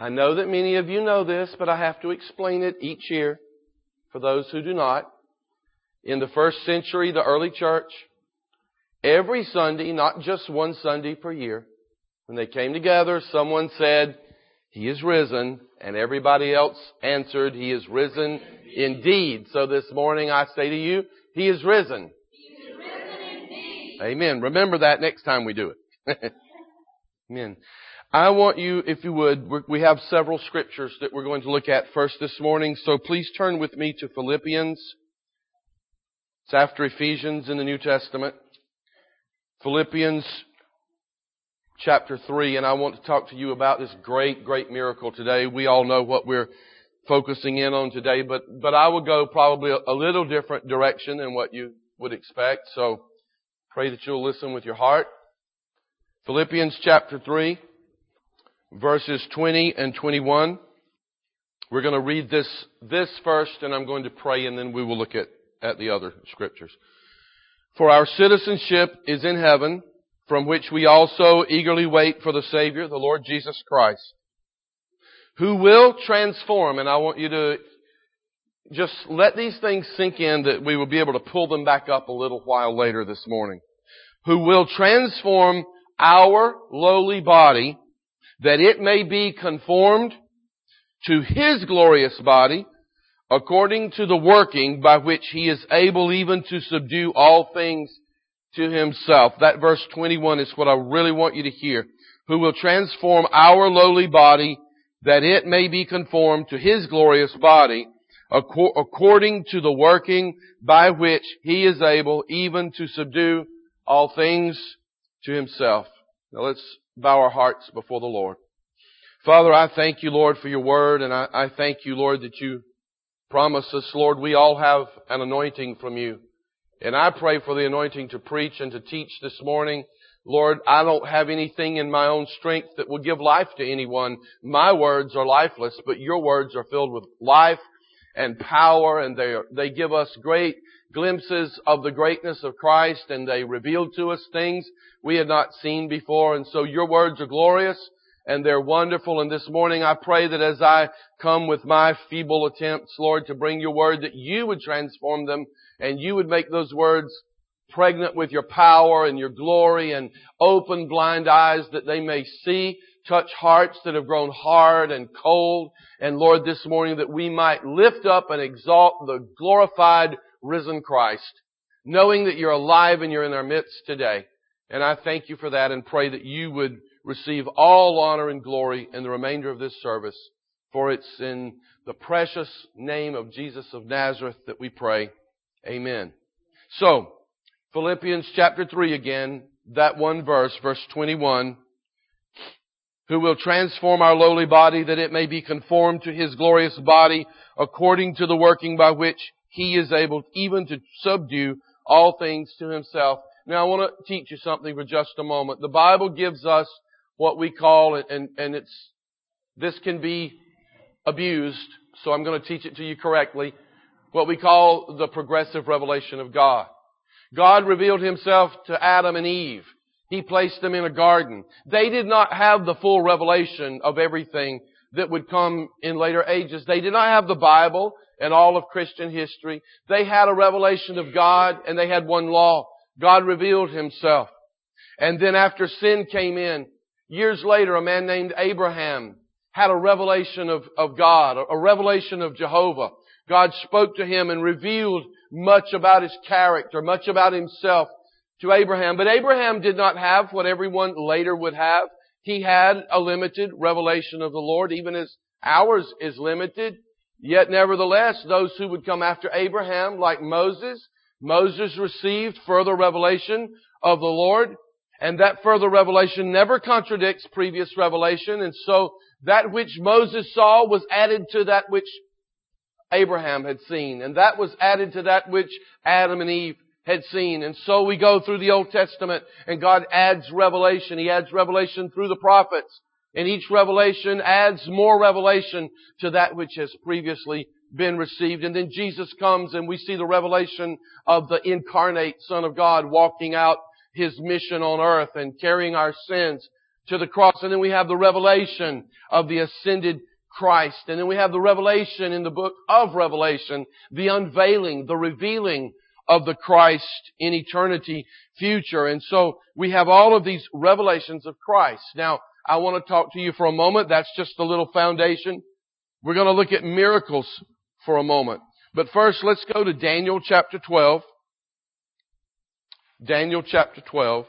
I know that many of you know this, but I have to explain it each year for those who do not. In the first century, the early church, every Sunday, not just one Sunday per year, when they came together, someone said, He is risen, and everybody else answered, He is risen indeed. So this morning I say to you, He is risen. He is risen indeed. Amen. Remember that next time we do it. Amen. I want you, if you would, we have several scriptures that we're going to look at first this morning, so please turn with me to Philippians. It's after Ephesians in the New Testament. Philippians chapter 3, and I want to talk to you about this great, great miracle today. We all know what we're focusing in on today, but I will go probably a little different direction than what you would expect, so pray that you'll listen with your heart. Philippians chapter 3, verses 20 and 21. We're going to read this first, and I'm going to pray, and then we will look at the other scriptures. For our citizenship is in heaven, from which we also eagerly wait for the Savior, the Lord Jesus Christ, who will transform, and I want you to just let these things sink in that we will be able to pull them back up a little while later this morning, who will transform our lowly body, that it may be conformed to His glorious body, according to the working by which He is able even to subdue all things to Himself. That verse 21 is what I really want you to hear. Who will transform our lowly body, that it may be conformed to His glorious body, according to the working by which He is able even to subdue all things to Himself. Now let's bow our hearts before the Lord. Father, I thank you, Lord, for your word, and I thank you, Lord, that you promise us, Lord, we all have an anointing from you. And I pray for the anointing to preach and to teach this morning. Lord, I don't have anything in my own strength that will give life to anyone. My words are lifeless, but your words are filled with life and power, and they give us great glimpses of the greatness of Christ, and they reveal to us things we had not seen before. And so your words are glorious and they're wonderful. And this morning I pray that as I come with my feeble attempts, Lord, to bring your word, that you would transform them and you would make those words pregnant with your power and your glory, and open blind eyes that they may see, touch hearts that have grown hard and cold. And Lord, this morning that we might lift up and exalt the glorified risen Christ, knowing that you're alive and you're in our midst today. And I thank you for that and pray that you would receive all honor and glory in the remainder of this service. For it's in the precious name of Jesus of Nazareth that we pray. Amen. So, Philippians chapter 3 again, that one verse, verse 21. Who will transform our lowly body, that it may be conformed to His glorious body, according to the working by which He is able even to subdue all things to Himself. Now I want to teach you something for just a moment. The Bible gives us what we call, and this can be abused, so I'm going to teach it to you correctly, what we call the progressive revelation of God. God revealed Himself to Adam and Eve. He placed them in a garden. They did not have the full revelation of everything that would come in later ages. They did not have the Bible and all of Christian history. They had a revelation of God, and they had one law. God revealed Himself. And then after sin came in, years later, a man named Abraham had a revelation of God, a revelation of Jehovah. God spoke to him and revealed much about His character, much about Himself to Abraham. But Abraham did not have what everyone later would have. He had a limited revelation of the Lord, even as ours is limited. Yet nevertheless, those who would come after Abraham, like Moses received further revelation of the Lord. And that further revelation never contradicts previous revelation. And so that which Moses saw was added to that which Abraham had seen. And that was added to that which Adam and Eve had seen. And so we go through the Old Testament, and God adds revelation. He adds revelation through the prophets. And each revelation adds more revelation to that which has previously been received. And then Jesus comes, and we see the revelation of the incarnate Son of God walking out His mission on earth and carrying our sins to the cross. And then we have the revelation of the ascended Christ. And then we have the revelation in the book of Revelation, the unveiling, the revealing of the Christ in eternity future. And so we have all of these revelations of Christ. Now, I want to talk to you for a moment. That's just a little foundation. We're going to look at miracles for a moment. But first, let's go to Daniel chapter 12. Daniel chapter 12.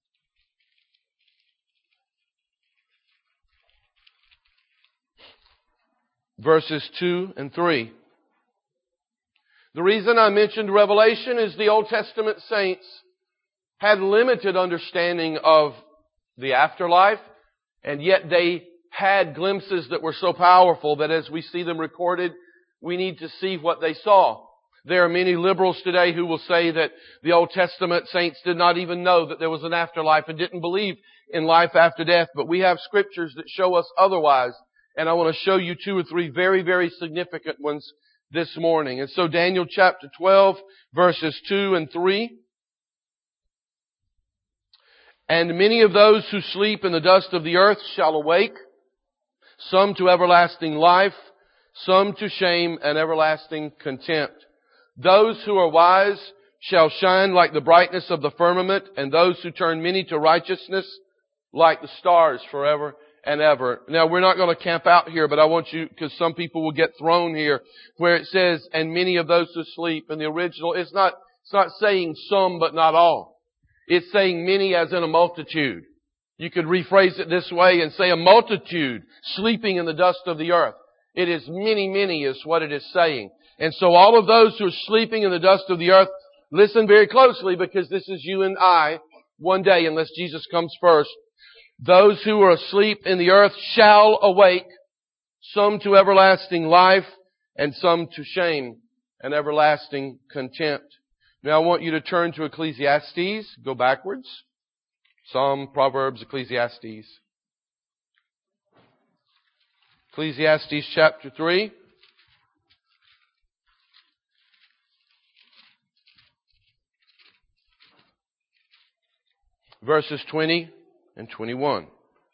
Verses 2 and 3. The reason I mentioned Revelation is the Old Testament saints had limited understanding of the afterlife, and yet they had glimpses that were so powerful that as we see them recorded, we need to see what they saw. There are many liberals today who will say that the Old Testament saints did not even know that there was an afterlife and didn't believe in life after death, but we have scriptures that show us otherwise. And I want to show you 2 or 3 very, very significant ones this morning. And so Daniel chapter 12, verses 2 and 3. And many of those who sleep in the dust of the earth shall awake, some to everlasting life, some to shame and everlasting contempt. Those who are wise shall shine like the brightness of the firmament, and those who turn many to righteousness like the stars forever and ever. Now, we're not going to camp out here, but I want you, because some people will get thrown here, where it says, and many of those who sleep. In the original, it's not saying some, but not all. It's saying many as in a multitude. You could rephrase it this way and say a multitude sleeping in the dust of the earth. It is many, many is what it is saying. And so all of those who are sleeping in the dust of the earth, listen very closely, because this is you and I one day, unless Jesus comes first. Those who are asleep in the earth shall awake, some to everlasting life and some to shame and everlasting contempt. Now I want you to turn to Ecclesiastes. Go backwards. Psalm, Proverbs, Ecclesiastes. Ecclesiastes chapter 3. Verses 20 and 21.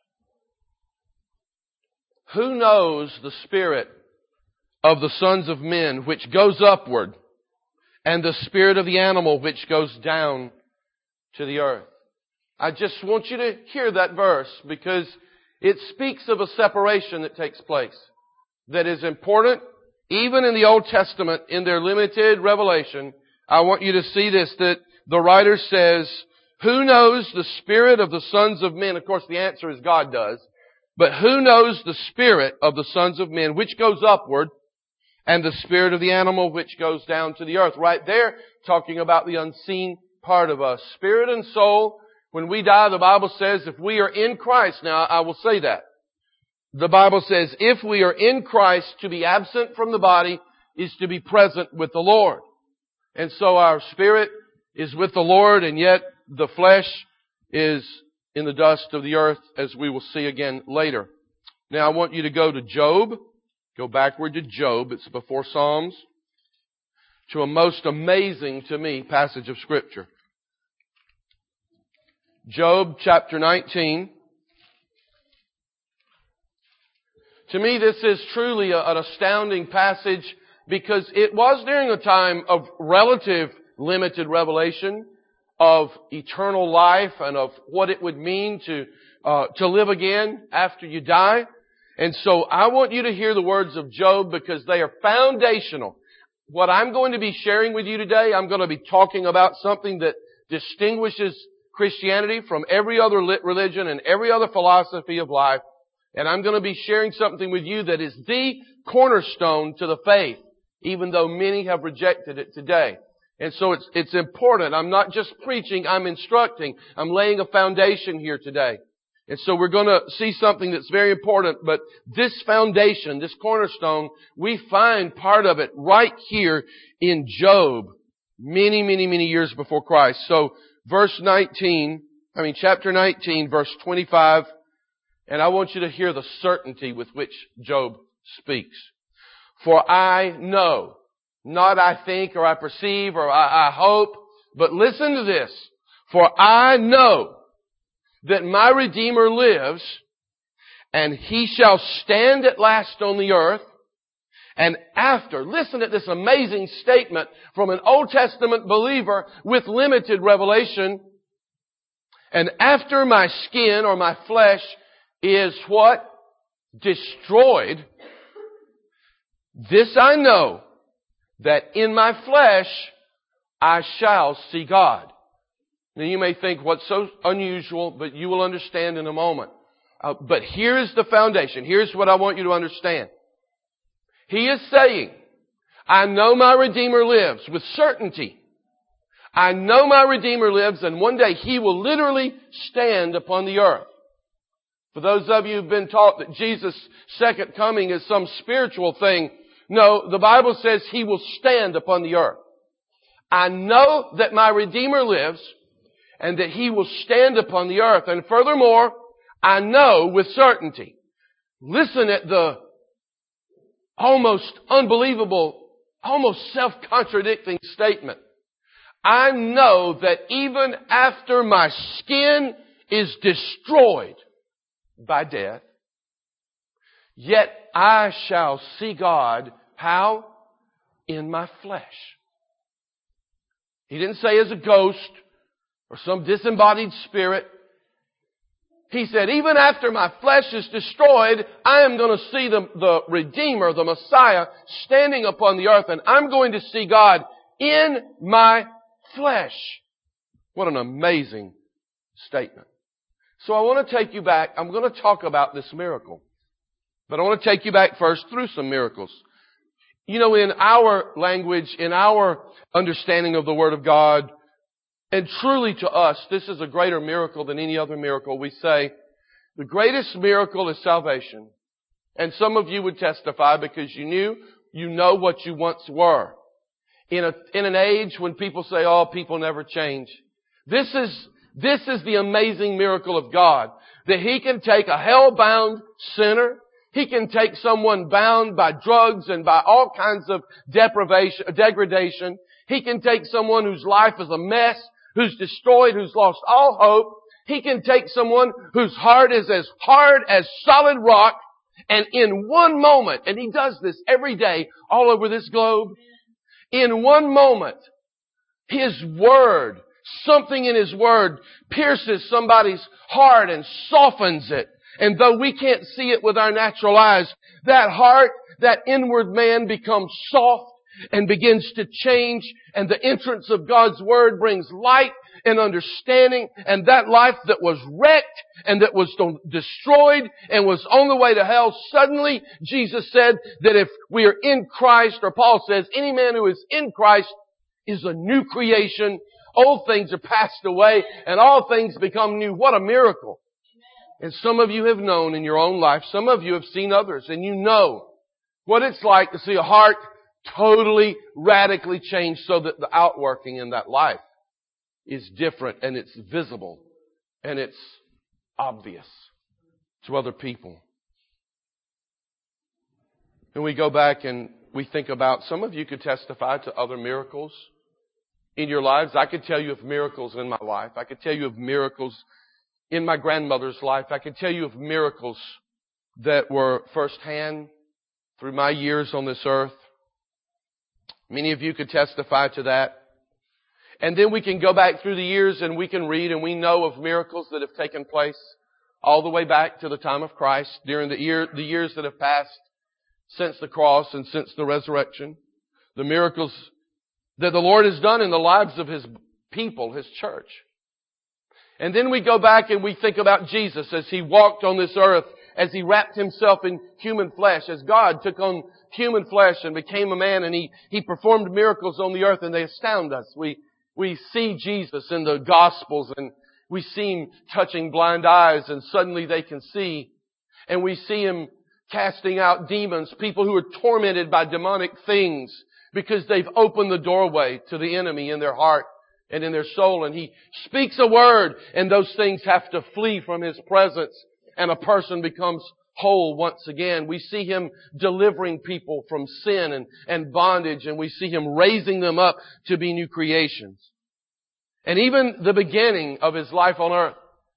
Who knows the spirit of the sons of men which goes upward, and the spirit of the animal which goes down to the earth? I just want you to hear that verse, because it speaks of a separation that takes place that is important even in the Old Testament in their limited revelation. I want you to see this, that the writer says, who knows the spirit of the sons of men? Of course, the answer is God does. But who knows the spirit of the sons of men which goes upward, and the spirit of the animal which goes down to the earth? Right there, talking about the unseen part of us. Spirit and soul, when we die, the Bible says if we are in Christ, now I will say that. The Bible says if we are in Christ, to be absent from the body is to be present with the Lord. And so our spirit is with the Lord, and yet the flesh is in the dust of the earth, as we will see again later. Now I want you to go to Job. Go backward to Job. It's before Psalms. To a most amazing, to me, passage of Scripture. Job chapter 19. To me, this is truly an astounding passage, because it was during a time of relative limited revelation of eternal life and of what it would mean to live again after you die. And so I want you to hear the words of Job, because they are foundational. What I'm going to be sharing with you today, I'm going to be talking about something that distinguishes Christianity from every other religion and every other philosophy of life. And I'm going to be sharing something with you that is the cornerstone to the faith, even though many have rejected it today. And so it's important. I'm not just preaching, I'm instructing. I'm laying a foundation here today. And so we're going to see something that's very important. But this foundation, this cornerstone, we find part of it right here in Job, many, many, many years before Christ. So chapter 19, verse 25. And I want you to hear the certainty with which Job speaks. For I know, not I think or I perceive or I hope, but listen to this. For I know that my Redeemer lives, and He shall stand at last on the earth. And after, listen to this amazing statement from an Old Testament believer with limited revelation. And after my skin or my flesh is what? Destroyed. This I know, that in my flesh I shall see God. Now you may think, what's so unusual, but you will understand in a moment. But here is the foundation. Here's what I want you to understand. He is saying, I know my Redeemer lives with certainty. I know my Redeemer lives, and one day He will literally stand upon the earth. For those of you who've been taught that Jesus' second coming is some spiritual thing, no, the Bible says He will stand upon the earth. I know that my Redeemer lives, and that He will stand upon the earth. And furthermore, I know with certainty. Listen at the almost unbelievable, almost self-contradicting statement. I know that even after my skin is destroyed by death, yet I shall see God. How? In my flesh. He didn't say as a ghost or some disembodied spirit. He said, even after my flesh is destroyed, I am going to see the Redeemer, the Messiah, standing upon the earth, and I'm going to see God in my flesh. What an amazing statement. So I want to take you back. I'm going to talk about this miracle. But I want to take you back first through some miracles. You know, in our language, in our understanding of the Word of God, and truly to us, this is a greater miracle than any other miracle. We say, the greatest miracle is salvation. And some of you would testify because you know what you once were. In an age when people say, oh, people never change. This is the amazing miracle of God. That He can take a hell-bound sinner. He can take someone bound by drugs and by all kinds of degradation. He can take someone whose life is a mess, who's destroyed, who's lost all hope. He can take someone whose heart is as hard as solid rock, and in one moment, and He does this every day all over this globe, in one moment, His Word, something in His Word pierces somebody's heart and softens it. And though we can't see it with our natural eyes, that heart, that inward man becomes soft and begins to change, and the entrance of God's Word brings light and understanding, and that life that was wrecked and that was destroyed and was on the way to hell, suddenly Jesus said that if we are in Christ, or Paul says, any man who is in Christ is a new creation. Old things are passed away and all things become new. What a miracle. And some of you have known in your own life, some of you have seen others, and you know what it's like to see a heart totally, radically changed so that the outworking in that life is different and it's visible and it's obvious to other people. And we go back and we think about, some of you could testify to other miracles in your lives. I could tell you of miracles in my life. I could tell you of miracles in my grandmother's life. I could tell you of miracles that were firsthand through my years on this earth. Many of you could testify to that. And then we can go back through the years and we can read and we know of miracles that have taken place all the way back to the time of Christ during the years that have passed since the cross and since the resurrection. The miracles that the Lord has done in the lives of His people, His church. And then we go back and we think about Jesus as He walked on this earth, as He wrapped Himself in human flesh, as God took on human flesh and became a man, and He performed miracles on the earth, and they astound us. We see Jesus in the Gospels, and we see Him touching blind eyes, and suddenly they can see. And we see Him casting out demons, people who are tormented by demonic things, because they've opened the doorway to the enemy in their heart and in their soul. And He speaks a word, and those things have to flee from His presence, and a person becomes whole once again. We see Him delivering people from sin and bondage, and we see Him raising them up to be new creations. And even the beginning of His life on earth,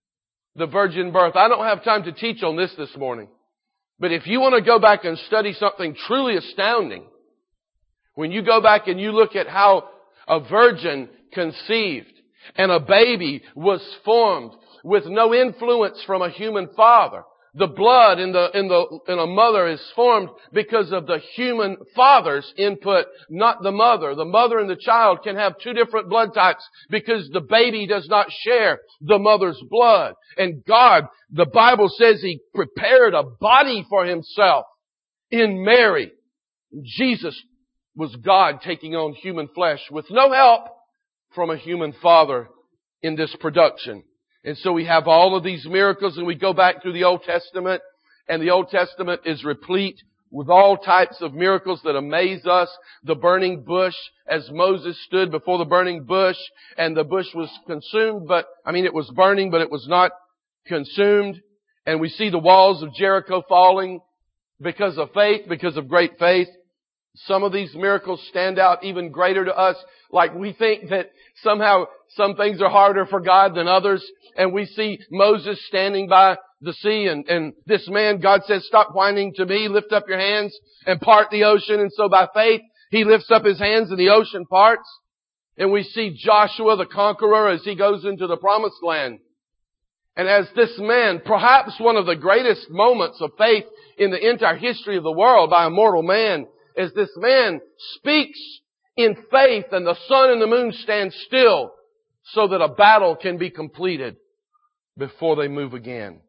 the virgin birth. I don't have time to teach on this morning. But if you want to go back and study something truly astounding, when you go back and you look at how a virgin conceived and a baby was formed with no influence from a human father. The blood in a mother is formed because of the human father's input, not the mother. The mother and the child can have two different blood types because the baby does not share the mother's blood. And God, the Bible says He prepared a body for Himself in Mary. Jesus was God taking on human flesh with no help from a human father in this production. And so we have all of these miracles, and we go back through the Old Testament, and the Old Testament is replete with all types of miracles that amaze us. The burning bush, as Moses stood before the burning bush, and the bush was consumed, it was burning, but it was not consumed. And we see the walls of Jericho falling because of faith, because of great faith. Some of these miracles stand out even greater to us. Like we think that somehow some things are harder for God than others. And we see Moses standing by the sea and this man, God says, stop whining to me, lift up your hands and part the ocean. And so by faith, he lifts up his hands and the ocean parts. And we see Joshua the conqueror as he goes into the promised land. And as this man, perhaps one of the greatest moments of faith in the entire history of the world by a mortal man, as this man speaks in faith and the sun and the moon stand still so that a battle can be completed before they move again.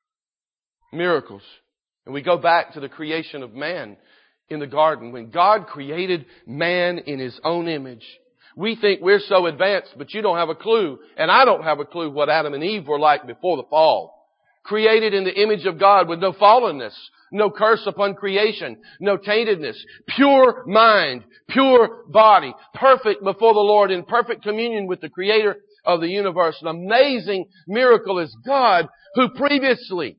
Miracles. And we go back to the creation of man in the garden. When God created man in His own image, we think we're so advanced, but you don't have a clue, and I don't have a clue what Adam and Eve were like before the fall. Created in the image of God with no fallenness, no curse upon creation, no taintedness, pure mind, pure body, perfect before the Lord, in perfect communion with the Creator of the universe. An amazing miracle is God who previously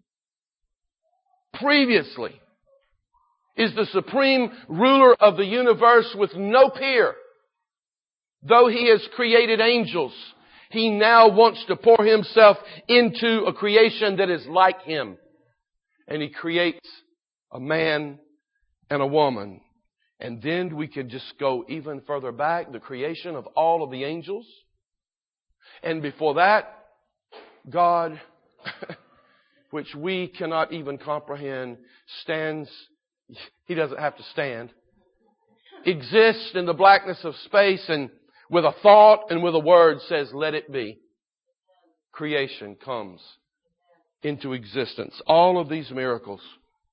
is the supreme ruler of the universe with no peer. Though He has created angels, He now wants to pour Himself into a creation that is like Him. And He creates a man and a woman. And then we can just go even further back, the creation of all of the angels. And before that, God, which we cannot even comprehend, stands, He doesn't have to stand, exists in the blackness of space and with a thought and with a word says, let it be. Creation comes into existence. All of these miracles.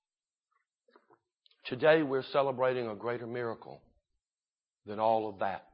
Today we're celebrating a greater miracle than all of that.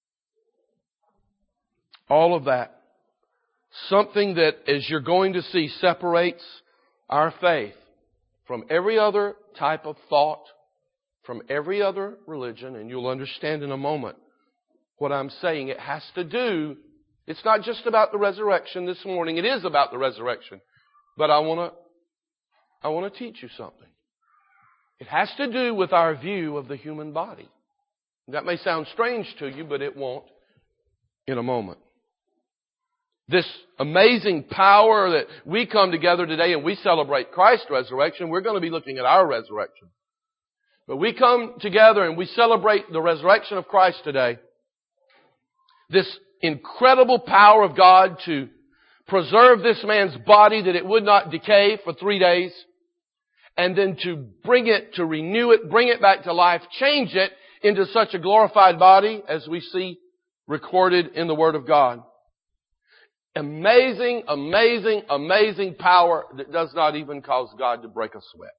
All of that. Something that, as you're going to see, separates our faith from every other type of thought, from every other religion, and you'll understand in a moment what I'm saying. It has to do, it's not just about the resurrection this morning. It is about the resurrection. But I want to teach you something. It has to do with our view of the human body. That may sound strange to you, but it won't in a moment. This amazing power that we come together today and we celebrate Christ's resurrection, we're going to be looking at our resurrection. But we come together and we celebrate the resurrection of Christ today. This incredible power of God to preserve this man's body that it would not decay for 3 days, and then to bring it, to renew it, bring it back to life, change it into such a glorified body as we see recorded in the Word of God. Amazing, amazing, amazing power that does not even cause God to break a sweat.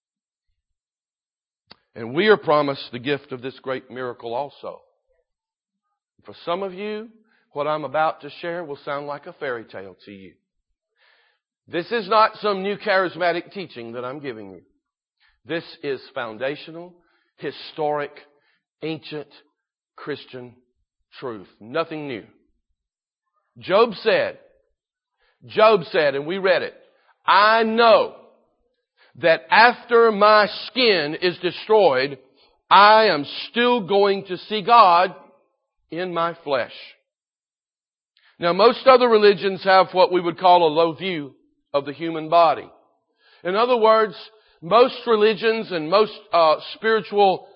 And we are promised the gift of this great miracle also. For some of you, what I'm about to share will sound like a fairy tale to you. This is not some new charismatic teaching that I'm giving you. This is foundational, historic, ancient Christian truth. Nothing new. Job said, and we read it, I know that after my skin is destroyed, I am still going to see God in my flesh. Now, most other religions have what we would call a low view of the human body. In other words, most religions and most spiritual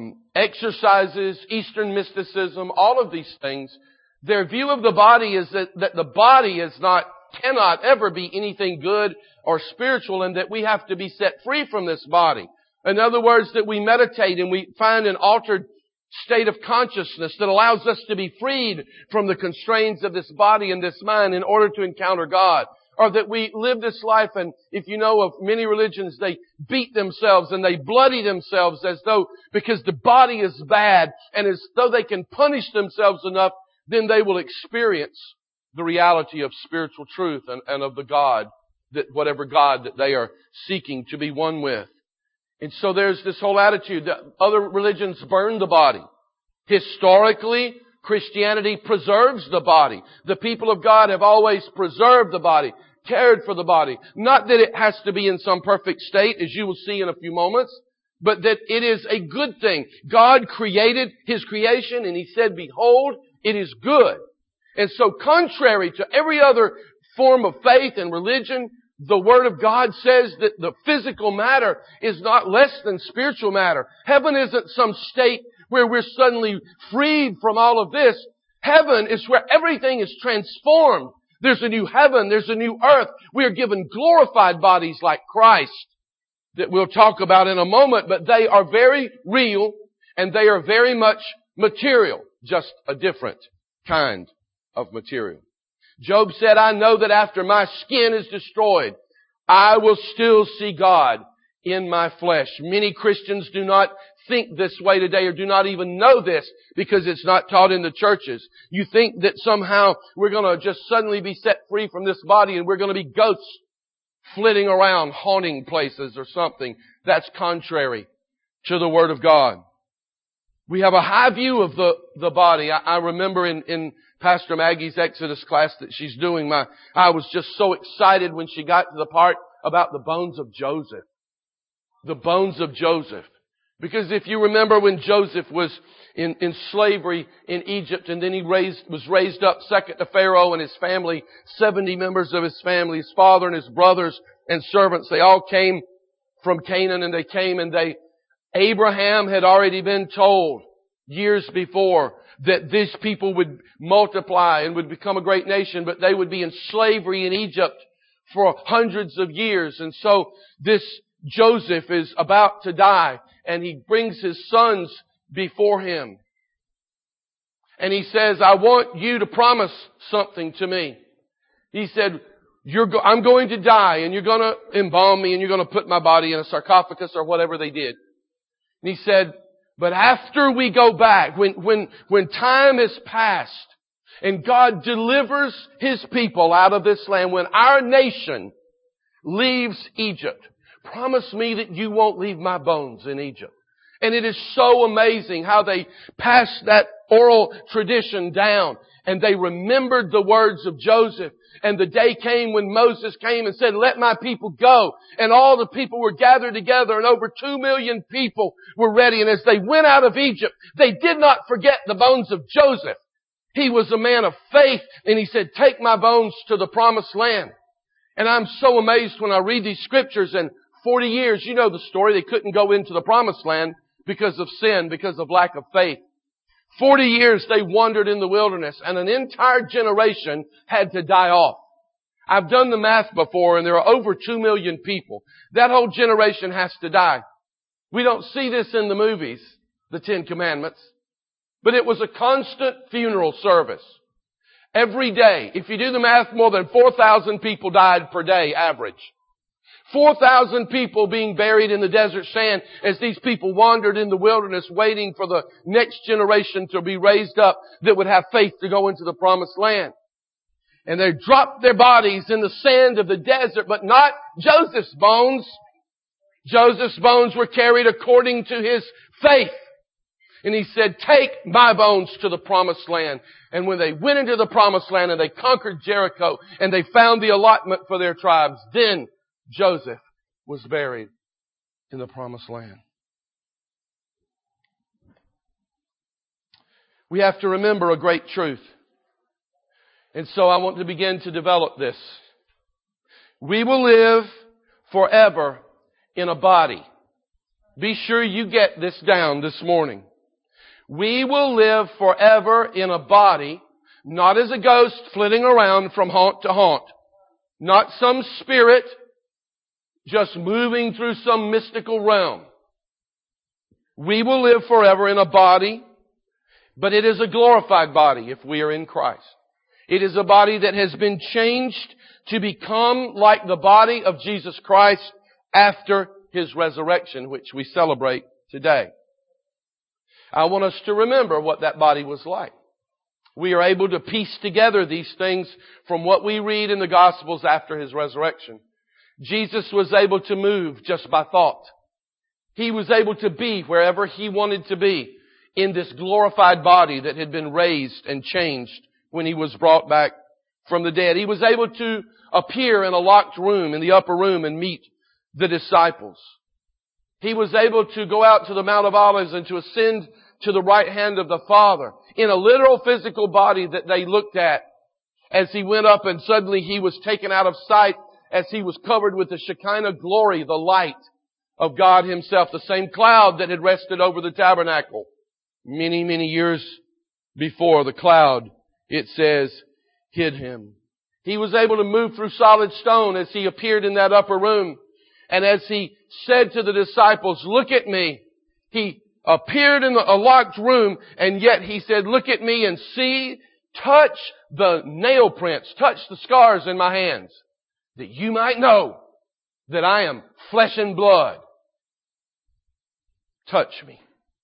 exercises, Eastern mysticism, all of these things, their view of the body is that the body cannot ever be anything good or spiritual, and that we have to be set free from this body. In other words, that we meditate and we find an altered state of consciousness that allows us to be freed from the constraints of this body and this mind in order to encounter God. Or that we live this life, and if you know of many religions, they beat themselves and they bloody themselves as though, because the body is bad, and as though they can punish themselves enough, then they will experience the reality of spiritual truth and of the God, whatever God that they are seeking to be one with. And so there's this whole attitude that other religions burn the body. Historically, Christianity preserves the body. The people of God have always preserved the body, cared for the body. Not that it has to be in some perfect state, as you will see in a few moments, but that it is a good thing. God created His creation, and He said, "Behold, it is good." And so contrary to every other form of faith and religion, the Word of God says that the physical matter is not less than spiritual matter. Heaven isn't some state where we're suddenly freed from all of this. Heaven is where everything is transformed. There's a new heaven. There's a new earth. We are given glorified bodies like Christ that we'll talk about in a moment, but they are very real and they are very much material, just a different kind of material. Job said, "I know that after my skin is destroyed, I will still see God in my flesh." Many Christians do not think this way today, or do not even know this, because it's not taught in the churches. You think that somehow we're going to just suddenly be set free from this body and we're going to be ghosts flitting around, haunting places or something. That's contrary to the Word of God. We have a high view of the body. I remember in Pastor Maggie's Exodus class that she's doing, I was just so excited when she got to the part about the bones of Joseph. The bones of Joseph. Because if you remember when Joseph was in slavery in Egypt, and then he was raised up second to Pharaoh and his family, 70 members of his family, his father and his brothers and servants, they all came from Canaan, and Abraham had already been told years before that these people would multiply and would become a great nation, but they would be in slavery in Egypt for hundreds of years. And so this Joseph is about to die, and he brings his sons before him. And he says, "I want you to promise something to me." He said, "I'm going to die, and you're going to embalm me, and you're going to put my body in a sarcophagus," or whatever they did. And he said, "But after we go back, when time has passed, and God delivers His people out of this land, when our nation leaves Egypt, promise me that you won't leave my bones in Egypt." And it is so amazing how they passed that oral tradition down, and they remembered the words of Joseph. And the day came when Moses came and said, "Let my people go." And all the people were gathered together, and over 2 million people were ready. And as they went out of Egypt, they did not forget the bones of Joseph. He was a man of faith, and he said, "Take my bones to the promised land." And I'm so amazed when I read these scriptures, and 40 years, you know the story, they couldn't go into the promised land because of sin, because of lack of faith. 40 years they wandered in the wilderness, and an entire generation had to die off. I've done the math before, and there are over 2 million people. That whole generation has to die. We don't see this in the movies, the 10 Commandments, but it was a constant funeral service. Every day, if you do the math, more than 4,000 people died per day, average. 4,000 people being buried in the desert sand as these people wandered in the wilderness waiting for the next generation to be raised up that would have faith to go into the promised land. And they dropped their bodies in the sand of the desert, but not Joseph's bones. Joseph's bones were carried according to his faith. And he said, "Take my bones to the promised land." And when they went into the promised land and they conquered Jericho and they found the allotment for their tribes, then Joseph was buried in the promised land. We have to remember a great truth. And so I want to begin to develop this. We will live forever in a body. Be sure you get this down this morning. We will live forever in a body, not as a ghost flitting around from haunt to haunt. Not some spirit just moving through some mystical realm. We will live forever in a body, but it is a glorified body if we are in Christ. It is a body that has been changed to become like the body of Jesus Christ after His resurrection, which we celebrate today. I want us to remember what that body was like. We are able to piece together these things from what we read in the Gospels after His resurrection. Jesus was able to move just by thought. He was able to be wherever He wanted to be in this glorified body that had been raised and changed when He was brought back from the dead. He was able to appear in a locked room, in the upper room, and meet the disciples. He was able to go out to the Mount of Olives and to ascend to the right hand of the Father in a literal physical body that they looked at as He went up, and suddenly He was taken out of sight as He was covered with the Shekinah glory, the light of God Himself, the same cloud that had rested over the tabernacle many, many years before. The cloud, it says, hid Him. He was able to move through solid stone as He appeared in that upper room. And as He said to the disciples, "Look at me," He appeared in a locked room, and yet He said, "Look at me and see, touch the nail prints, touch the scars in my hands, that you might know that I am flesh and blood. Touch me."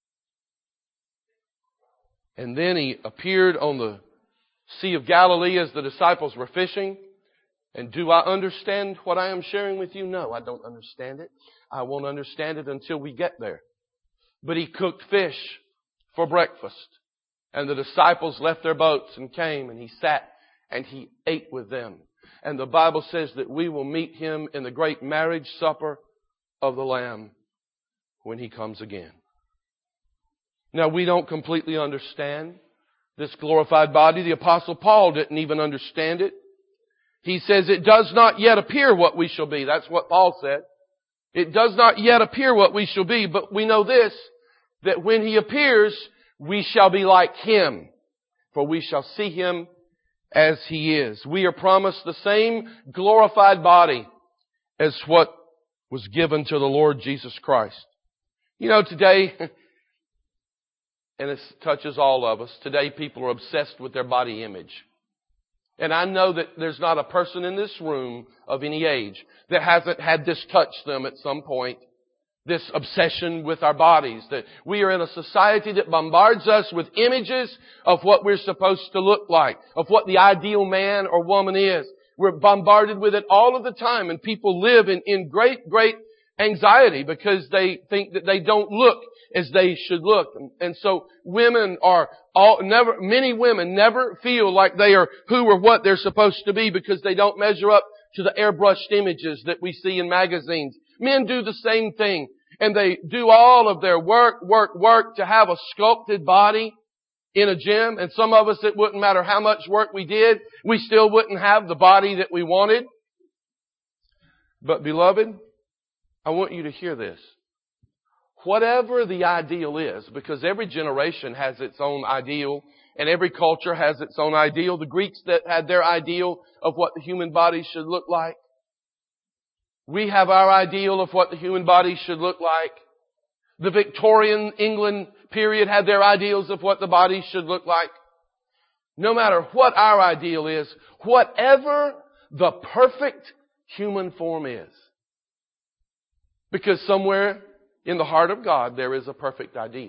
And then He appeared on the Sea of Galilee as the disciples were fishing. And do I understand what I am sharing with you? No, I don't understand it. I won't understand it until we get there. But He cooked fish for breakfast. And the disciples left their boats and came, and He sat and He ate with them. And the Bible says that we will meet Him in the great marriage supper of the Lamb when He comes again. Now, we don't completely understand this glorified body. The Apostle Paul didn't even understand it. He says it does not yet appear what we shall be. That's what Paul said. It does not yet appear what we shall be, but we know this, that when He appears, we shall be like Him, for we shall see Him as He is. We are promised the same glorified body as what was given to the Lord Jesus Christ. You know, today, and it touches all of us, today people are obsessed with their body image. And I know that there's not a person in this room of any age that hasn't had this touch them at some point. This obsession with our bodies. That we are in a society that bombards us with images of what we're supposed to look like. Of what the ideal man or woman is. We're bombarded with it all of the time. And people live in great anxiety because they think that they don't look as they should look. And so many women never feel like they are who or what they're supposed to be because they don't measure up to the airbrushed images that we see in magazines. Men do the same thing. And they do all of their work to have a sculpted body in a gym. And some of us, it wouldn't matter how much work we did, we still wouldn't have the body that we wanted. But beloved, I want you to hear this. Whatever the ideal is, because every generation has its own ideal, and every culture has its own ideal. The Greeks that had their ideal of what the human body should look like. We have our ideal of what the human body should look like. The Victorian England period had their ideals of what the body should look like. No matter what our ideal is, whatever the perfect human form is. Because somewhere in the heart of God, there is a perfect ideal.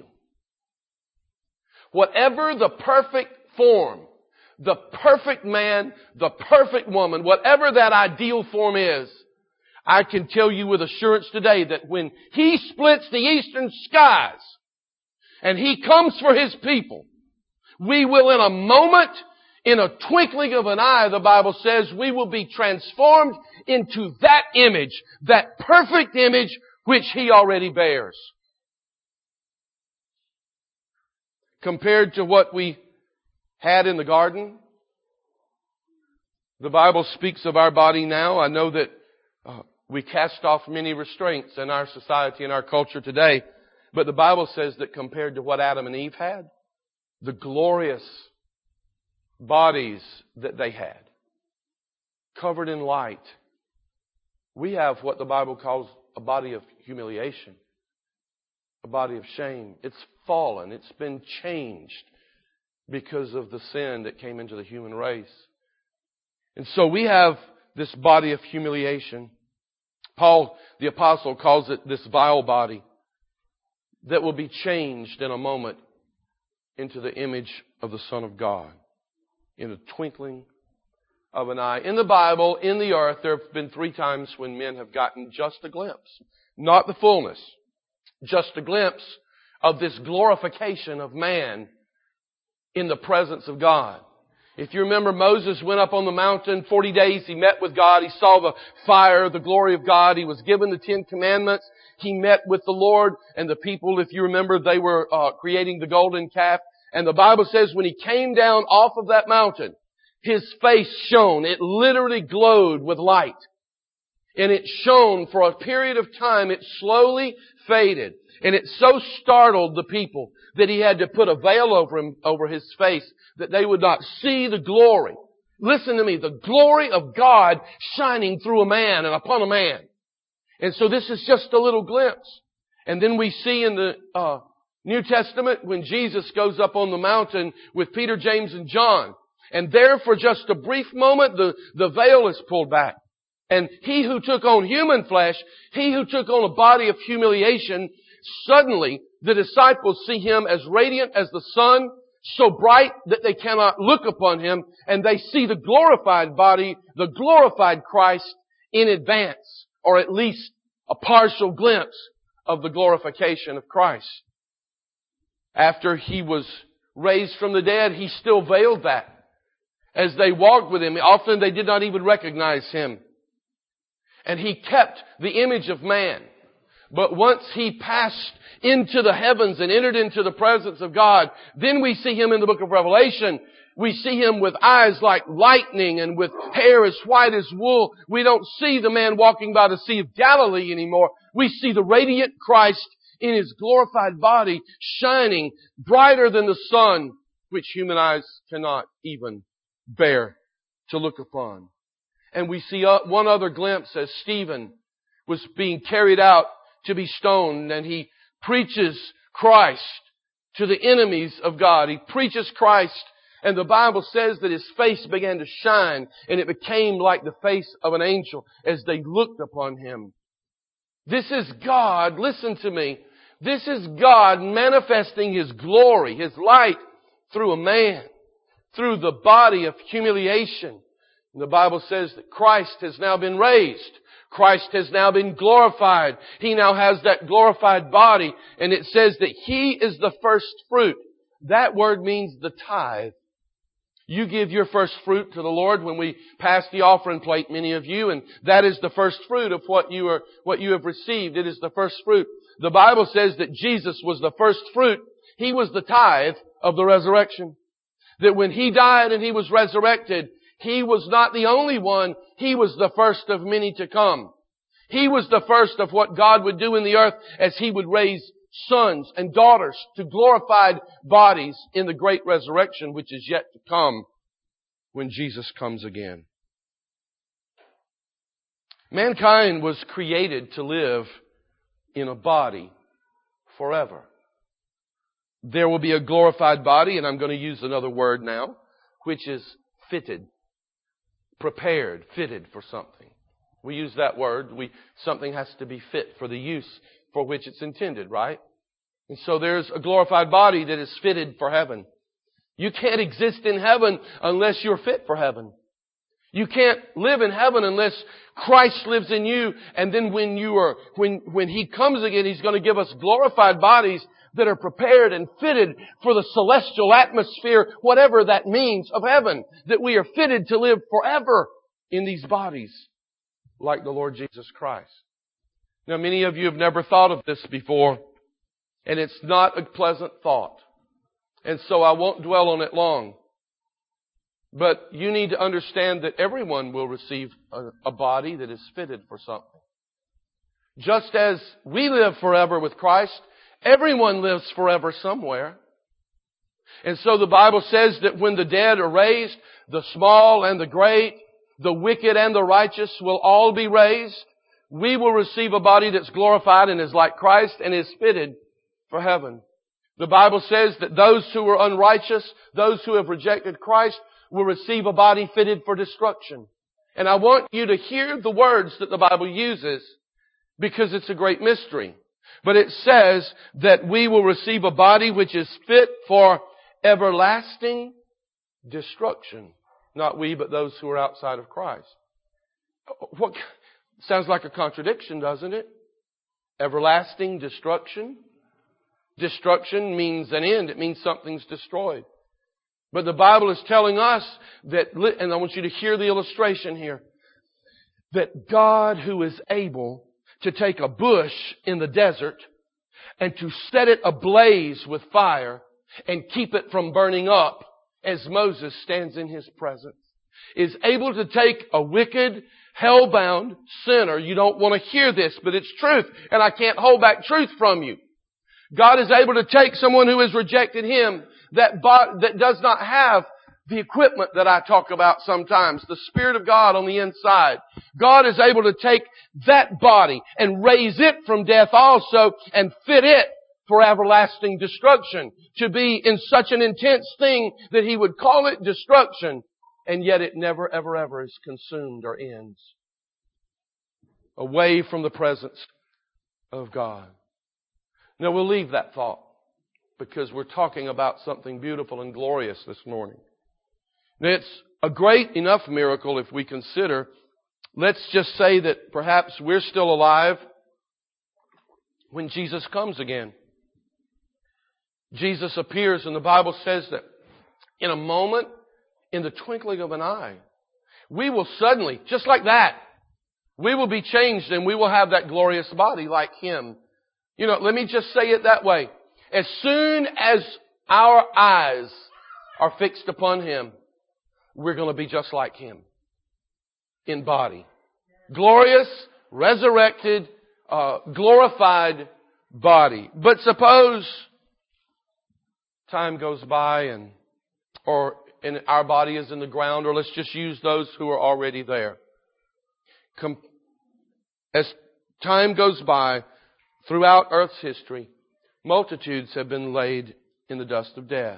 Whatever the perfect form, the perfect man, the perfect woman, whatever that ideal form is, I can tell you with assurance today that when He splits the eastern skies and He comes for His people, we will in a moment, in a twinkling of an eye, the Bible says, we will be transformed into that image, that perfect image which He already bears. Compared to what we had in the garden, The Bible speaks of our body now. I know that we cast off many restraints in our society and our culture today. But the Bible says that compared to what Adam and Eve had, the glorious bodies that they had, covered in light, we have what the Bible calls a body of humiliation, a body of shame. It's fallen. It's been changed because of the sin that came into the human race. And so we have this body of humiliation. Paul, the apostle, calls it this vile body that will be changed in a moment into the image of the Son of God in a twinkling of an eye. In the Bible, in the earth, there have been 3 times when men have gotten just a glimpse, not the fullness, just a glimpse of this glorification of man in the presence of God. If you remember, Moses went up on the mountain, 40 days, he met with God, he saw the fire, the glory of God, he was given the 10 Commandments, he met with the Lord, and the people, if you remember, they were creating the golden calf. And the Bible says when he came down off of that mountain, his face shone. It literally glowed with light. And it shone for a period of time. It slowly faded. And it so startled the people that he had to put a veil over his face that they would not see the glory. Listen to me, the glory of God shining through a man and upon a man. And so this is just a little glimpse. And then we see in the New Testament when Jesus goes up on the mountain with Peter, James, and John. And there for just a brief moment, the veil is pulled back. And he who took on human flesh, he who took on a body of humiliation, suddenly the disciples see him as radiant as the sun, so bright that they cannot look upon him, and they see the glorified body, the glorified Christ in advance, or at least a partial glimpse of the glorification of Christ. After he was raised from the dead, he still veiled that. As they walked with him, often they did not even recognize him. And he kept the image of man. But once he passed into the heavens and entered into the presence of God, then we see him in the book of Revelation. We see him with eyes like lightning and with hair as white as wool. We don't see the man walking by the Sea of Galilee anymore. We see the radiant Christ in his glorified body shining brighter than the sun, which human eyes cannot even bear to look upon. And we see one other glimpse as Stephen was being carried out to be stoned, and he preaches Christ to the enemies of God. He preaches Christ, and the Bible says that his face began to shine, and it became like the face of an angel as they looked upon him. This is God, listen to me, this is God manifesting His glory, His light through a man, through the body of humiliation. And the Bible says that Christ has now been raised. Christ has now been glorified. He now has that glorified body. And it says that He is the first fruit. That word means the tithe. You give your first fruit to the Lord when we pass the offering plate, many of you, and that is the first fruit of what you have received. It is the first fruit. The Bible says that Jesus was the first fruit. He was the tithe of the resurrection. That when He died and He was resurrected, He was not the only one. He was the first of many to come. He was the first of what God would do in the earth as He would raise sons and daughters to glorified bodies in the great resurrection which is yet to come when Jesus comes again. Mankind was created to live in a body forever. There will be a glorified body, and I'm going to use another word now, which is fitted, prepared, fitted for something. We use that word. Something has to be fit for the use for which it's intended, right? And so there's a glorified body that is fitted for heaven. You can't exist in heaven unless you're fit for heaven. You can't live in heaven unless Christ lives in you. And then when He comes again, He's going to give us glorified bodies that are prepared and fitted for the celestial atmosphere, whatever that means, of heaven. That we are fitted to live forever in these bodies like the Lord Jesus Christ. Now, many of you have never thought of this before, and it's not a pleasant thought. And so I won't dwell on it long. But you need to understand that everyone will receive a body that is fitted for something. Just as we live forever with Christ, everyone lives forever somewhere. And so the Bible says that when the dead are raised, the small and the great, the wicked and the righteous will all be raised. We will receive a body that's glorified and is like Christ and is fitted for heaven. The Bible says that those who are unrighteous, those who have rejected Christ, will receive a body fitted for destruction. And I want you to hear the words that the Bible uses because it's a great mystery. But it says that we will receive a body which is fit for everlasting destruction. Not we, but those who are outside of Christ. What sounds like a contradiction, doesn't it? Everlasting destruction. Destruction means an end. It means something's destroyed. But the Bible is telling us that, and I want you to hear the illustration here, that God, who is able to take a bush in the desert and to set it ablaze with fire and keep it from burning up as Moses stands in His presence, is able to take a wicked, hell-bound sinner. You don't want to hear this, but it's truth, and I can't hold back truth from you. God is able to take someone who has rejected Him, that does not have the equipment that I talk about sometimes, the Spirit of God on the inside. God is able to take that body and raise it from death also and fit it for everlasting destruction. To be in such an intense thing that He would call it destruction, and yet it never, ever, ever is consumed or ends. Away from the presence of God. Now we'll leave that thought because we're talking about something beautiful and glorious this morning. Now it's a great enough miracle if we consider, let's just say that perhaps we're still alive when Jesus comes again. Jesus appears and the Bible says that in a moment, in the twinkling of an eye, we will suddenly, just like that, we will be changed and we will have that glorious body like Him. You know, let me just say it that way. As soon as our eyes are fixed upon Him, we're going to be just like Him in body. Glorious, resurrected, glorified body. But suppose time goes by and our body is in the ground, or let's just use those who are already there. As time goes by, throughout Earth's history, multitudes have been laid in the dust of death.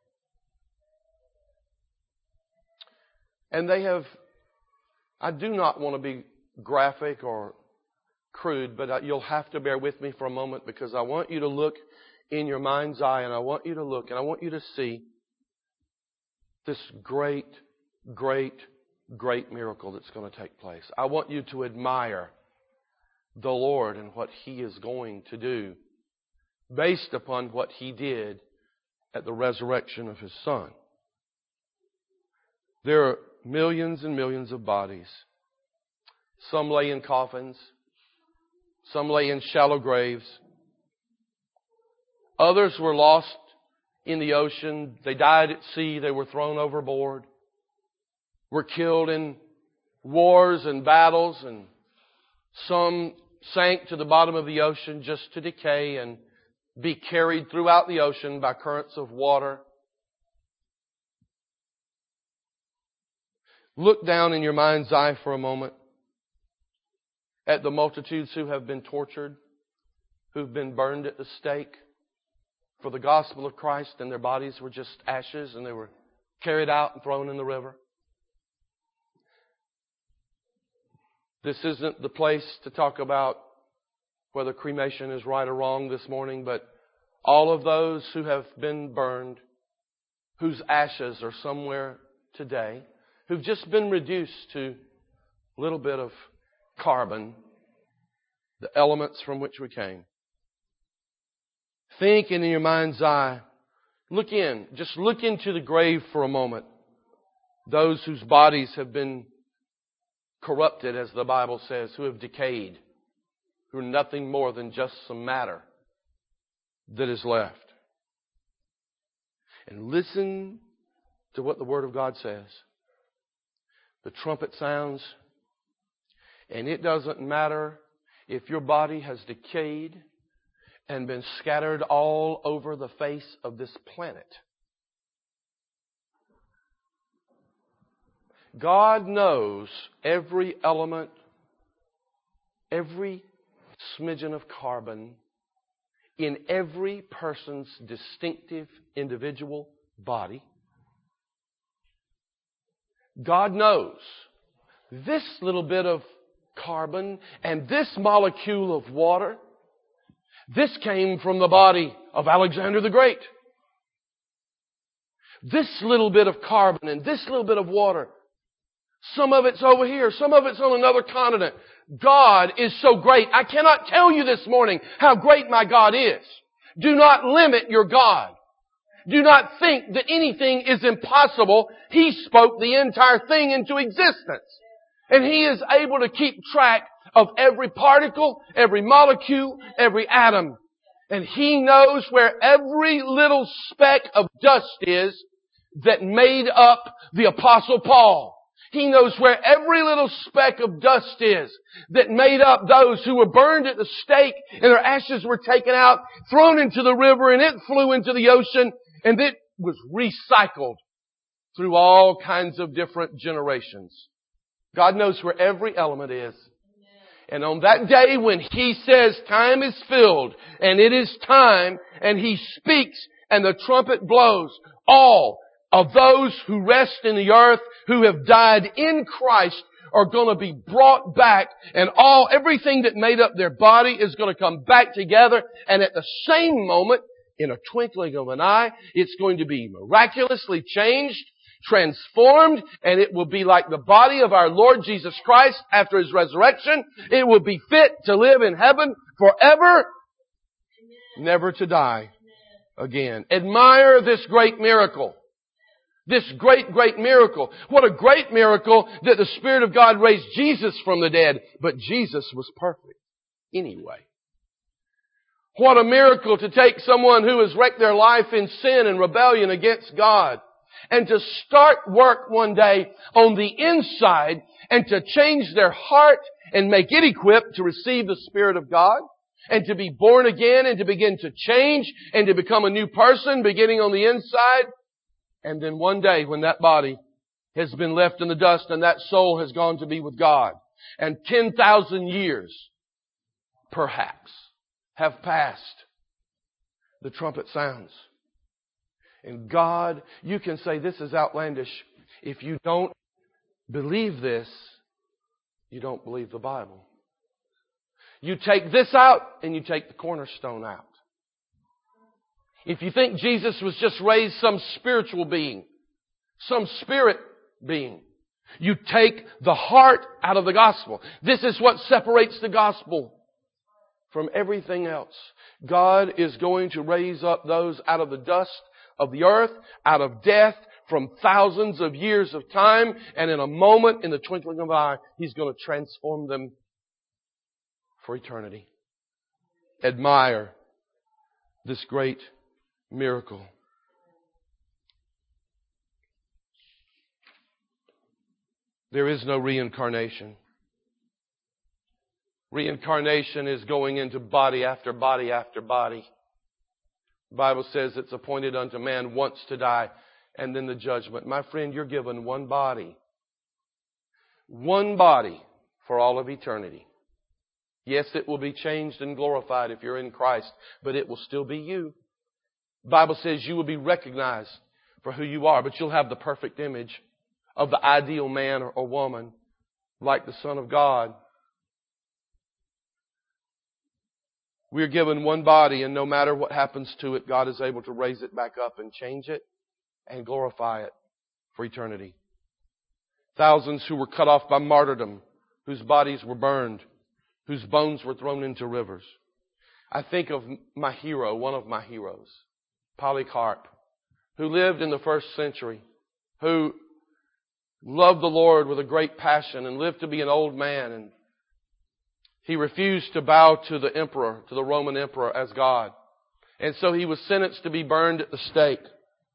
And they have, I do not want to be graphic or crude, but you'll have to bear with me for a moment because I want you to look in your mind's eye and I want you to look and I want you to see this great, great, great miracle that's going to take place. I want you to admire the Lord and what He is going to do based upon what He did at the resurrection of His Son. There are millions and millions of bodies. Some lay in coffins. Some lay in shallow graves. Others were lost in the ocean. They died at sea. They were thrown overboard. Were killed in wars and battles, and some sank to the bottom of the ocean just to decay and be carried throughout the ocean by currents of water. Look down in your mind's eye for a moment at the multitudes who have been tortured, who've been burned at the stake for the gospel of Christ, and their bodies were just ashes and they were carried out and thrown in the river. This isn't the place to talk about whether cremation is right or wrong this morning, but all of those who have been burned, whose ashes are somewhere today, who've just been reduced to a little bit of carbon, the elements from which we came. Think in your mind's eye. Just look into the grave for a moment. Those whose bodies have been corrupted, as the Bible says, who have decayed, who are nothing more than just some matter that is left. And listen to what the Word of God says. The trumpet sounds, and it doesn't matter if your body has decayed and been scattered all over the face of this planet. God knows every element, every smidgen of carbon in every person's distinctive individual body. God knows this little bit of carbon and this molecule of water, this came from the body of Alexander the Great. This little bit of carbon and this little bit of water, some of it's over here, some of it's on another continent. God is so great. I cannot tell you this morning how great my God is. Do not limit your God. Do not think that anything is impossible. He spoke the entire thing into existence. And He is able to keep track of every particle, every molecule, every atom. And He knows where every little speck of dust is that made up the Apostle Paul. He knows where every little speck of dust is that made up those who were burned at the stake and their ashes were taken out, thrown into the river, and it flew into the ocean, and it was recycled through all kinds of different generations. God knows where every element is. And on that day when He says time is filled and it is time, and He speaks and the trumpet blows, all of those who rest in the earth, who have died in Christ, are going to be brought back, and everything that made up their body is going to come back together, and at the same moment, in a twinkling of an eye, it's going to be miraculously changed, transformed, and it will be like the body of our Lord Jesus Christ after His resurrection. It will be fit to live in heaven forever, never to die again. Admire this great miracle. This great, great miracle. What a great miracle that the Spirit of God raised Jesus from the dead. But Jesus was perfect anyway. What a miracle to take someone who has wrecked their life in sin and rebellion against God and to start work one day on the inside and to change their heart and make it equipped to receive the Spirit of God and to be born again and to begin to change and to become a new person beginning on the inside. And then one day when that body has been left in the dust and that soul has gone to be with God, and 10,000 years, perhaps, have passed, the trumpet sounds. And God, you can say this is outlandish. If you don't believe this, you don't believe the Bible. You take this out and you take the cornerstone out. If you think Jesus was just raised some spiritual being, some spirit being, you take the heart out of the gospel. This is what separates the gospel from everything else. God is going to raise up those out of the dust of the earth, out of death, from thousands of years of time, and in a moment, in the twinkling of an eye, He's going to transform them for eternity. Admire this great miracle. There is no reincarnation. Reincarnation is going into body after body after body. The Bible says it's appointed unto man once to die and then the judgment. My friend, you're given one body. One body for all of eternity. Yes, it will be changed and glorified if you're in Christ, but it will still be you. The Bible says you will be recognized for who you are, but you'll have the perfect image of the ideal man or woman, like the Son of God. We're given one body, and no matter what happens to it, God is able to raise it back up and change it and glorify it for eternity. Thousands who were cut off by martyrdom, whose bodies were burned, whose bones were thrown into rivers. I think of my hero, one of my heroes, Polycarp, who lived in the first century, who loved the Lord with a great passion and lived to be an old man. And he refused to bow to the emperor, to the Roman emperor, as God. And so he was sentenced to be burned at the stake.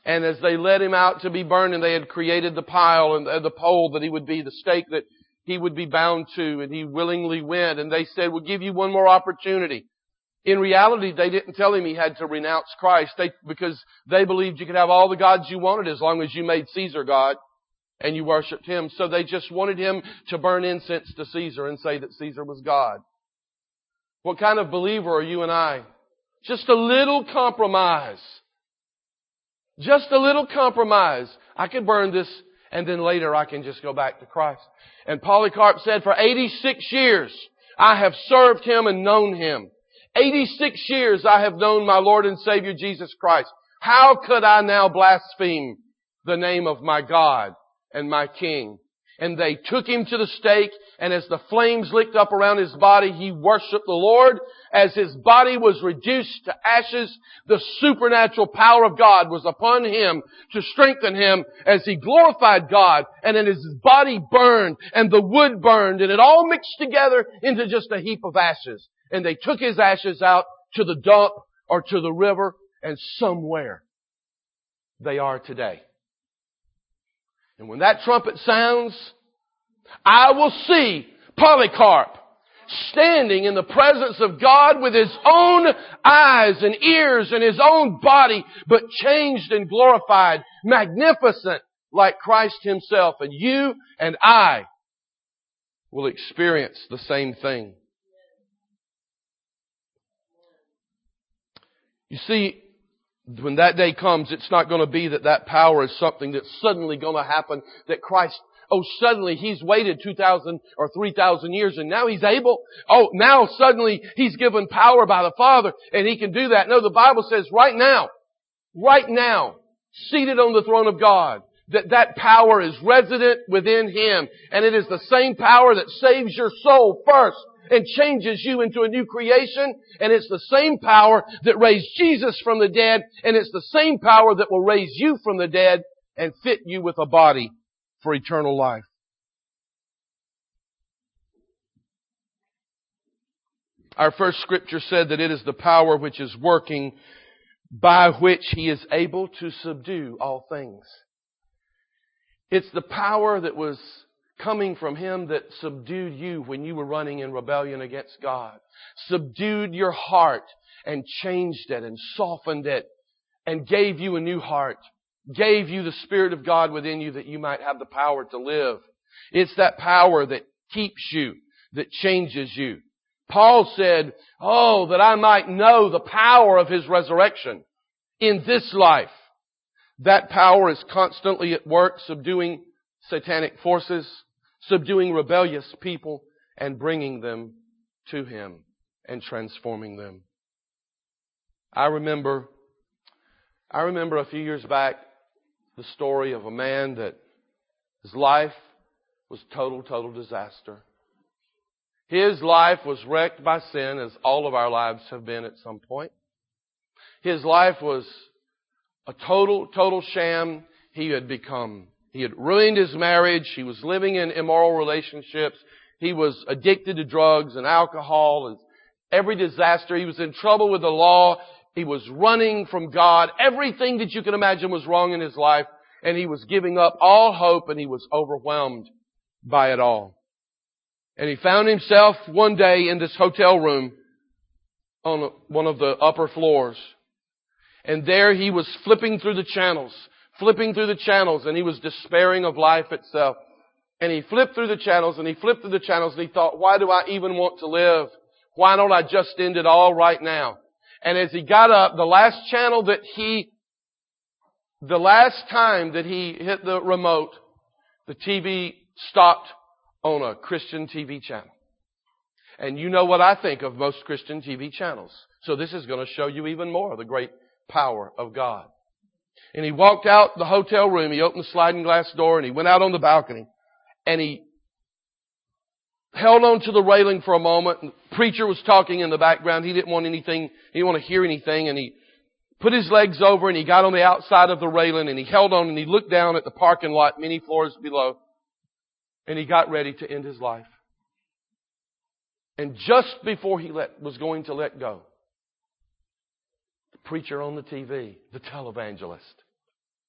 And as they led him out to be burned, and they had created the pile and the pole that he would be, the stake that he would be bound to, and he willingly went, and they said, we'll give you one more opportunity. In reality, they didn't tell him he had to renounce Christ, because they believed you could have all the gods you wanted as long as you made Caesar God and you worshipped him. So they just wanted him to burn incense to Caesar and say that Caesar was God. What kind of believer are you and I? Just a little compromise. Just a little compromise. I could burn this, and then later I can just go back to Christ. And Polycarp said, for 86 years I have served Him and known Him. 86 years I have known my Lord and Savior Jesus Christ. How could I now blaspheme the name of my God and my King? And they took him to the stake, and as the flames licked up around his body, he worshiped the Lord. As his body was reduced to ashes, the supernatural power of God was upon him to strengthen him as he glorified God. And then his body burned, and the wood burned, and it all mixed together into just a heap of ashes. And they took his ashes out to the dump or to the river, and somewhere they are today. And when that trumpet sounds, I will see Polycarp standing in the presence of God with his own eyes and ears and his own body, but changed and glorified, magnificent like Christ Himself. And you and I will experience the same thing. You see, when that day comes, it's not going to be that power is something that's suddenly going to happen, that Christ, suddenly He's waited 2,000 or 3,000 years and now He's able. Now suddenly He's given power by the Father and He can do that. No, the Bible says right now, seated on the throne of God, that power is resident within Him. And it is the same power that saves your soul first and changes you into a new creation. And it's the same power that raised Jesus from the dead. And it's the same power that will raise you from the dead and fit you with a body for eternal life. Our first scripture said that it is the power which is working, by which He is able to subdue all things. It's the power that was coming from Him that subdued you when you were running in rebellion against God. Subdued your heart and changed it and softened it and gave you a new heart. Gave you the Spirit of God within you that you might have the power to live. It's that power that keeps you, that changes you. Paul said, that I might know the power of His resurrection in this life. That power is constantly at work, subduing satanic forces, subduing rebellious people, and bringing them to Him and transforming them. I remember a few years back the story of a man that his life was total disaster. His life was wrecked by sin, as all of our lives have been at some point. His life was a total sham. He had ruined his marriage. He was living in immoral relationships. He was addicted to drugs and alcohol and every disaster. He was in trouble with the law. He was running from God. Everything that you can imagine was wrong in his life. And he was giving up all hope, and he was overwhelmed by it all. And he found himself one day in this hotel room on one of the upper floors. And there he was flipping through the channels, and he was despairing of life itself. And he flipped through the channels, and he thought, why do I even want to live? Why don't I just end it all right now? And as he got up, the last time that he hit the remote, the TV stopped on a Christian TV channel. And you know what I think of most Christian TV channels. So this is going to show you even more of the great power of God. And he walked out the hotel room, he opened the sliding glass door, and he went out on the balcony. And he held on to the railing for a moment. And the preacher was talking in the background. He didn't want to hear anything. And he put his legs over and he got on the outside of the railing and he held on and he looked down at the parking lot many floors below. And he got ready to end his life. And just before he was going to let go, the preacher on the TV, the televangelist,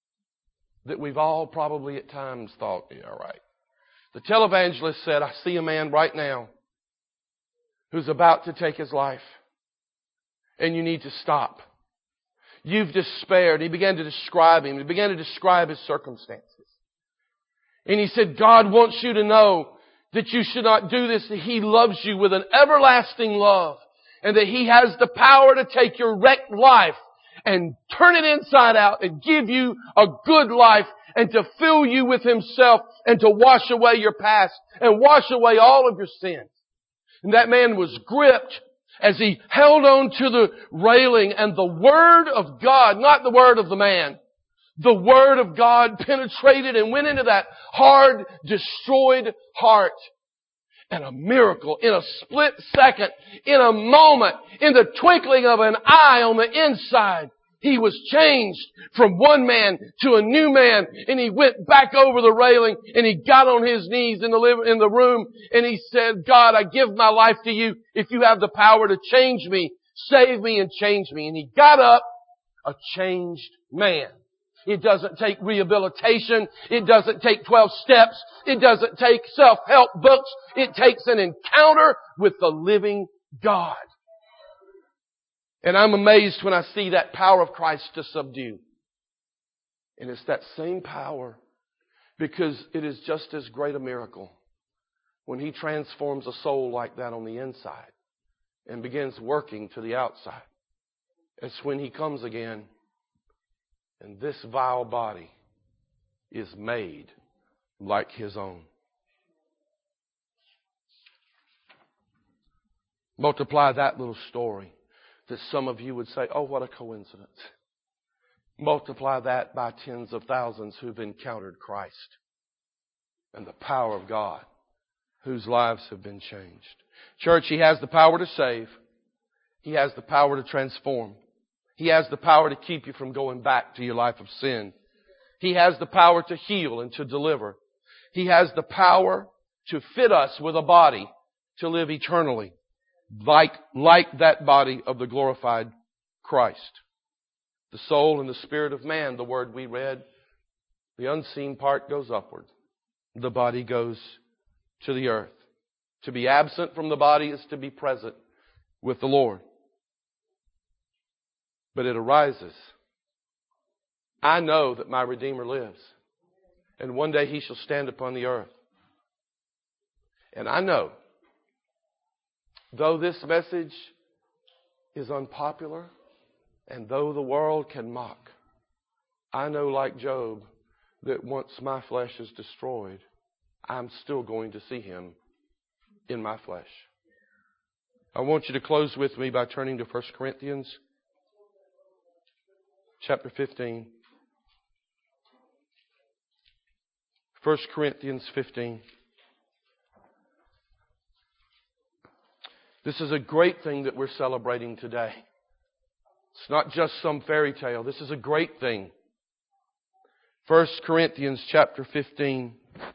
that we've all probably at times thought, yeah, all right. The televangelist said, I see a man right now who's about to take his life. And you need to stop. You've despaired. He began to describe him. He began to describe his circumstances. And he said, God wants you to know that you should not do this, that He loves you with an everlasting love. And that He has the power to take your wrecked life and turn it inside out and give you a good life and to fill you with Himself and to wash away your past and wash away all of your sins. And that man was gripped as he held on to the railing, and the Word of God, not the word of the man, the Word of God penetrated and went into that hard, destroyed heart. And a miracle, in a split second, in a moment, in the twinkling of an eye on the inside, he was changed from one man to a new man, and he went back over the railing, and he got on his knees in the room, and he said, God, I give my life to you. If you have the power to change me, save me and change me. And he got up a changed man. It doesn't take rehabilitation. It doesn't take 12 steps. It doesn't take self-help books. It takes an encounter with the living God. And I'm amazed when I see that power of Christ to subdue. And it's that same power, because it is just as great a miracle when He transforms a soul like that on the inside and begins working to the outside. It's when He comes again and this vile body is made like His own. Multiply that little story that some of you would say, oh, what a coincidence. Multiply that by tens of thousands who've encountered Christ and the power of God, whose lives have been changed. Church, He has the power to save. He has the power to transform. He has the power to keep you from going back to your life of sin. He has the power to heal and to deliver. He has the power to fit us with a body to live eternally, like that body of the glorified Christ. The soul and the spirit of man, the word we read, the unseen part goes upward. The body goes to the earth. To be absent from the body is to be present with the Lord. But it arises. I know that my Redeemer lives. And one day He shall stand upon the earth. And I know, though this message is unpopular, and though the world can mock, I know, like Job, that once my flesh is destroyed, I'm still going to see Him in my flesh. I want you to close with me by turning to 1 Corinthians chapter 15. 1 Corinthians 15. This is a great thing that we're celebrating today. It's not just some fairy tale. This is a great thing. 1 Corinthians chapter 15,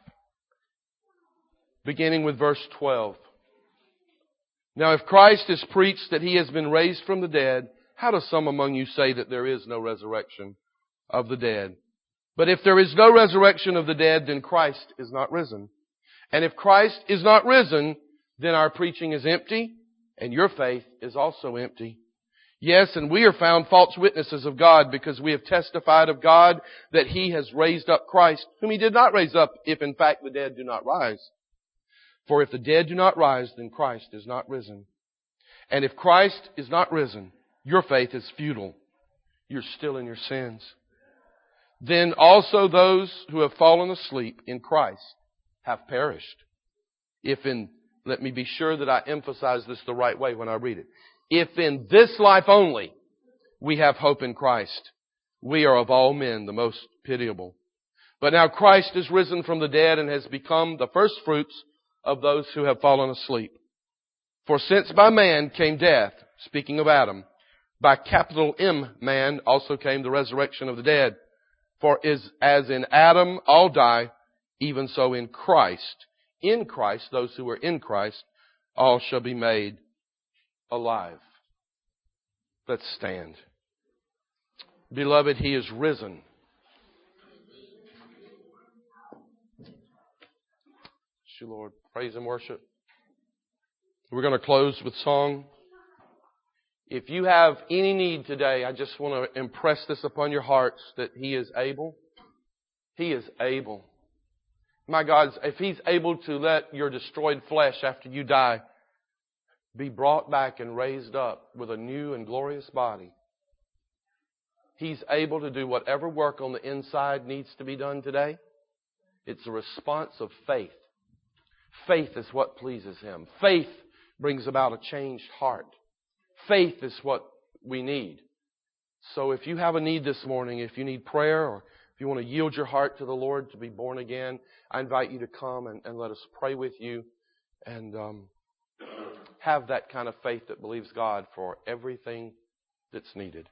beginning with verse 12. Now if Christ is preached that He has been raised from the dead, how do some among you say that there is no resurrection of the dead? But if there is no resurrection of the dead, then Christ is not risen. And if Christ is not risen, then our preaching is empty, and your faith is also empty. Yes, and we are found false witnesses of God, because we have testified of God that He has raised up Christ, whom He did not raise up, if in fact the dead do not rise. For if the dead do not rise, then Christ is not risen. And if Christ is not risen, your faith is futile. You're still in your sins. Then also those who have fallen asleep in Christ have perished. Let me be sure that I emphasize this the right way when I read it. If in this life only we have hope in Christ, we are of all men the most pitiable. But now Christ is risen from the dead and has become the first fruits of those who have fallen asleep. For since by man came death, speaking of Adam, by capital M man also came the resurrection of the dead. For as in Adam all die, even so in Christ, those who are in Christ, all shall be made alive. Let's stand. Beloved, He is risen. you, Lord. Praise and worship. We're going to close with song. If you have any need today, I just want to impress this upon your hearts that He is able. He is able. My God, if He's able to let your destroyed flesh after you die be brought back and raised up with a new and glorious body, He's able to do whatever work on the inside needs to be done today. It's a response of faith. Faith is what pleases Him. Faith brings about a changed heart. Faith is what we need. So if you have a need this morning, if you need prayer or if you want to yield your heart to the Lord to be born again, I invite you to come and let us pray with you and have that kind of faith that believes God for everything that's needed.